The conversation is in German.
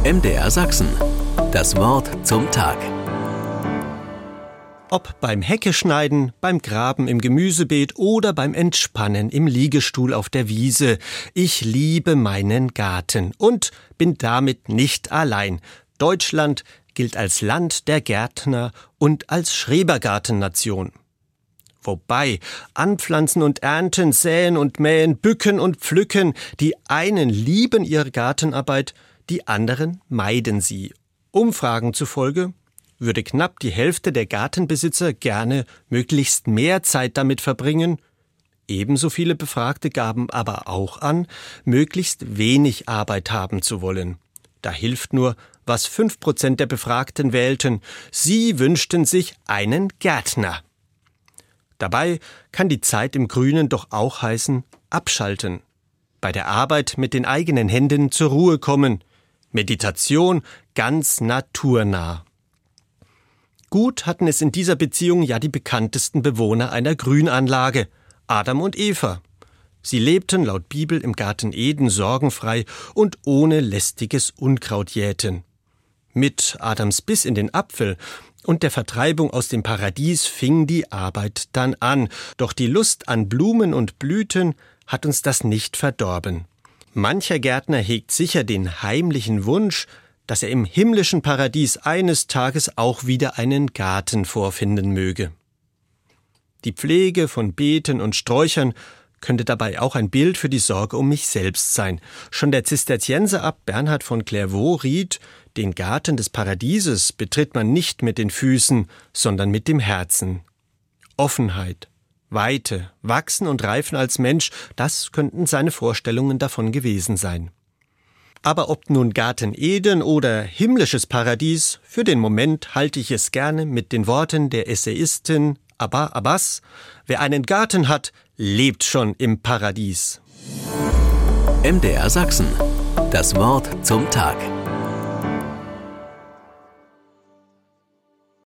MDR Sachsen. Das Wort zum Tag. Ob beim Heckeschneiden, beim Graben im Gemüsebeet oder beim Entspannen im Liegestuhl auf der Wiese. Ich liebe meinen Garten und bin damit nicht allein. Deutschland gilt als Land der Gärtner und als Schrebergartennation. Wobei Anpflanzen und Ernten, Säen und Mähen, Bücken und Pflücken, die einen lieben ihre Gartenarbeit, die anderen meiden sie. Umfragen zufolge würde knapp die Hälfte der Gartenbesitzer gerne möglichst mehr Zeit damit verbringen. Ebenso viele Befragte gaben aber auch an, möglichst wenig Arbeit haben zu wollen. Da hilft nur, was 5% der Befragten wählten. Sie wünschten sich einen Gärtner. Dabei kann die Zeit im Grünen doch auch heißen, abschalten. Bei der Arbeit mit den eigenen Händen zur Ruhe kommen. Meditation ganz naturnah. Gut hatten es in dieser Beziehung ja die bekanntesten Bewohner einer Grünanlage, Adam und Eva. Sie lebten laut Bibel im Garten Eden sorgenfrei und ohne lästiges Unkraut jäten. Mit Adams Biss in den Apfel und der Vertreibung aus dem Paradies fing die Arbeit dann an. Doch die Lust an Blumen und Blüten hat uns das nicht verdorben. Mancher Gärtner hegt sicher den heimlichen Wunsch, dass er im himmlischen Paradies eines Tages auch wieder einen Garten vorfinden möge. Die Pflege von Beeten und Sträuchern könnte dabei auch ein Bild für die Sorge um mich selbst sein. Schon der Zisterzienserabt Bernhard von Clairvaux riet, den Garten des Paradieses betritt man nicht mit den Füßen, sondern mit dem Herzen. Offenheit, Weite, Wachsen und Reifen als Mensch, das könnten seine Vorstellungen davon gewesen sein. Aber ob nun Garten Eden oder himmlisches Paradies, für den Moment halte ich es gerne mit den Worten der Essayistin Abba Abbas: Wer einen Garten hat, lebt schon im Paradies. MDR Sachsen. Das Wort zum Tag.